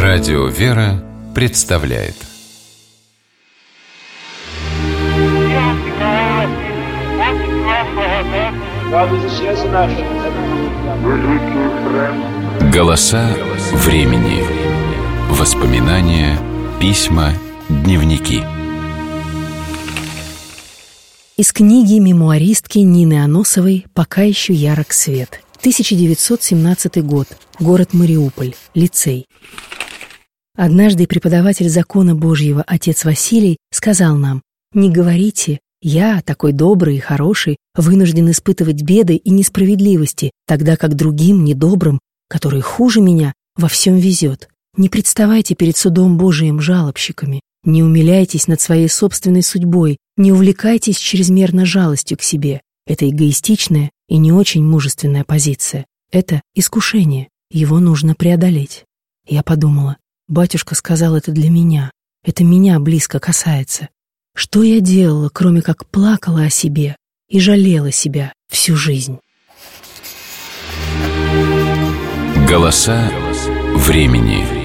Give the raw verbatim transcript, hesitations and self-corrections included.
Радио «Вера» представляет «Голоса времени». Воспоминания, письма, дневники. Из книги мемуаристки Нины Аносовой «Пока еще ярок свет». тысяча девятьсот семнадцатый год. Город Мариуполь. Лицей. Однажды преподаватель закона Божьего отец Василий сказал нам: «Не говорите, я, такой добрый и хороший, вынужден испытывать беды и несправедливости, тогда как другим, недобрым, которые хуже меня, во всем везет. Не представайте перед судом Божиим жалобщиками, не умиляйтесь над своей собственной судьбой, не увлекайтесь чрезмерно жалостью к себе. Это эгоистичная и не очень мужественная позиция. Это искушение, его нужно преодолеть». Я подумала: батюшка сказал это для меня, это меня близко касается. Что я делала, кроме как плакала о себе и жалела себя всю жизнь? Голоса времени.